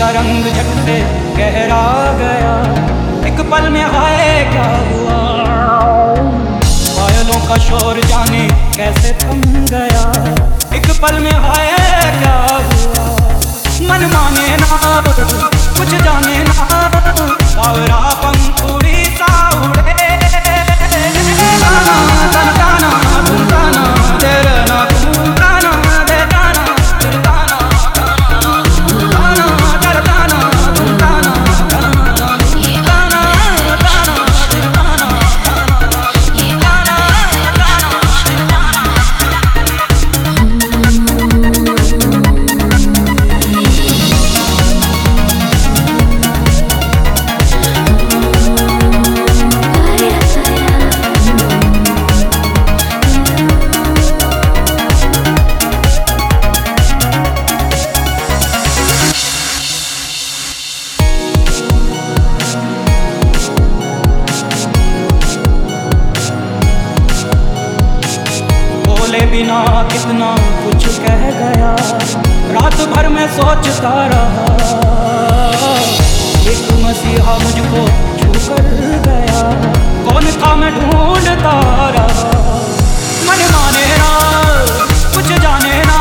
का रंग झट से गहरा गया, एक पल में हाय क्या हुआ। पायलों का शोर जाने कैसे थम गया, एक पल में हाय क्या हुआ। मन माने ना कुछ जाने ना, सावरा पंखुड़ी सा उड़े। बिना कितना कुछ कह गया, रात भर में सोचता रहा। एक मसीहा मुझको छू कर गया, कौन था मैं ढूंढता रहा। मन माने ना कुछ जाने ना,